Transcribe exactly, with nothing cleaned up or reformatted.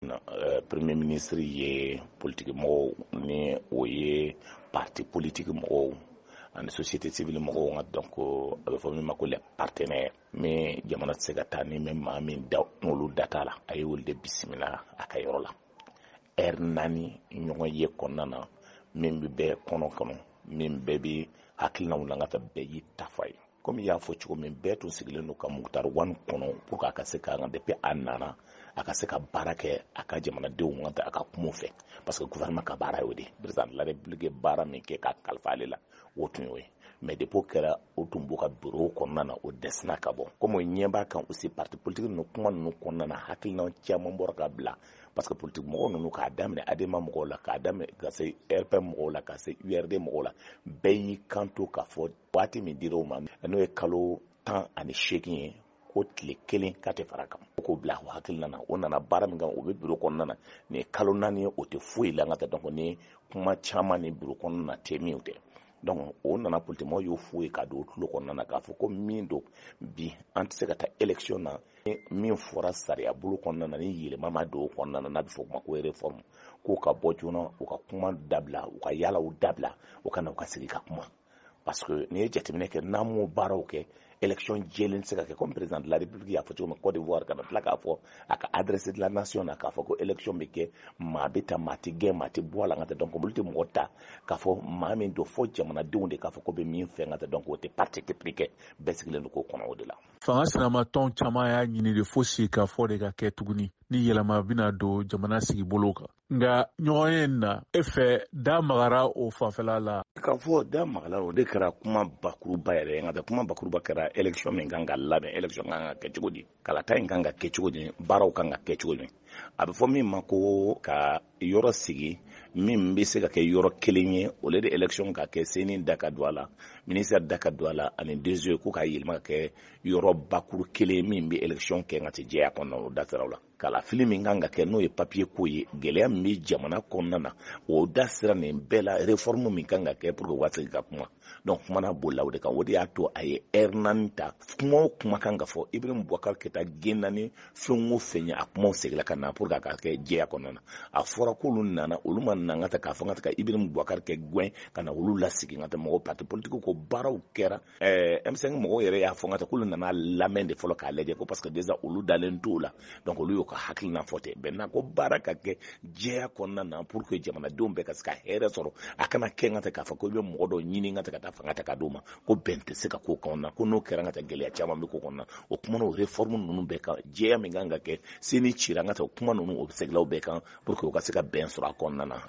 uh, premier ministre ye politique mo ni o ye parti politique mo ani société civile mo nga donc a be fo mi mako les partenaires mais jamana segata ni même ma min daw ngolu data la ay wol de bismillah akayoro la er nani ñogo ye konana min be kono kono min be bi hakilna wala ngata be yi tafay comme ya fo ci ko min be to sigle no kam mutar wan kono pour ka se ka ngade pe anana aka se ka barake aka jamana de ngata aka kumo fe parce que gouvernement ka bara yodi président la république bara min ke ka kalfale la wotun yoy mais depuis kera otumbo ka bureau konnana o desna ka bon comme nyeba kan aussi parti politique no kuma no konnana hakilna ciamon borka bla parce que politique mo no ka damne adema mo la ka damne ka se R P M mo la ka se U R D mo la beyi kanto ka fo wati mi diro ma no e kalo tan ani shekin ko tile kelen kate farakam ko bla hakilna na onana baram ngam o be bureau konnana ne kalo nani o te fuyi la ngata donc ne kuma chama ni bureau konnana temi ute donc on nana politique mo yo fuyi ka do tulo konnana ka fo ko min do bi anti ka ta élection na min fora sariya bulu konnana ni yele mama do konnana na bi fo kuma ko réforme ko ka bojuna o ka kuma dabla o ka yala o dabla o kana o ka sigi ka kuma parce que ne jetimine ke namu baraw ke élection jelen se ka ke comme président de la république ya foto Côte d'Ivoire kana plaka fo aka adresse de la nation aka fo ko élection be ke ma beta mati ge mati bola ngata donc multi mota ka fo ma min do fo jamana de wonde ka fo ko be min fe ngata donc wote parti technique basically ko kono de la fanga sinama tɔn caman y'a ɲini de fo si ka fɔ de ka kɛ tuguni ni yɛlɛma bɛna don jamana sigi bolo kan nka ɲɔgɔn ye na e fɛ da magara o fanfɛla la ka fɔ da magara o de kɛra kuma bakuruba yɛrɛ nka kuma bakuruba kɛra élection min kan ka labɛn élection kan ka kɛ cogo di kalata in kan ka kɛ cogo di baaraw kan ka kɛ cogo di a bɛ fɔ min ma ko ka yɔrɔ sigi min bɛ se ka kɛ yɔrɔ kelen ye o le de élection ka kɛ seni da ka don a la ministère da ka don a la ani deux yeux ko ka yɛlɛma ka kɛ yɔrɔ bakuru kelen min bɛ élection kɛ ka ti jɛya kɔnɔ o da siraw la kalafili min kan ka kɛ n'o ye papier ko ye gɛlɛya min bɛ jamana kɔnɔna na o da sira nin bɛɛ la réforme min kan ka kɛ pour que waati ka kuma donc kuma na bolila o de kan o de y'a to a ye heure naani ta kuma o kuma kan ka fɔ Ibrahim Boubacar Keita gen naani fɛn o fɛn ye a kumaw segila ka na pour que a ka kɛ jɛya kɔnɔna na a fɔra k'olu nana olu ma na ka ta k'a fɔ ka ta ka Ibrahim Boubacar kɛ gɛn ka na olu lasigi ka ta mɔgɔ parti politique ko baaraw kɛra ɛɛ M cinq mɔgɔw yɛrɛ y'a fɔ ka ta k'olu nana lamɛn de fɔlɔ k'a lajɛ ko parce que déjà olu dalen t'o la donc olu y'o ka hakilina fɔ ten maintenant ko baara ka kɛ jɛya kɔnɔna na pour que jamanadenw bɛɛ ka se ka hɛrɛ sɔrɔ a kana kɛ ka ta k'a fɔ ko i bɛ mɔgɔ dɔ ɲini ka ta ka taa fanga ta ka d'o ma ko bɛn tɛ se ka k'o kɔnɔna na ko n'o kɛra ka ta gɛlɛya caman bɛ k'o kɔnɔna na o kuma n'o réforme ninnu bɛɛ kan jɛya min kan ka kɛ seni cira ka ta o kuma ninnu o bɛ segila o bɛɛ kan pour que o ka se ka bɛn sɔrɔ a kɔnɔna na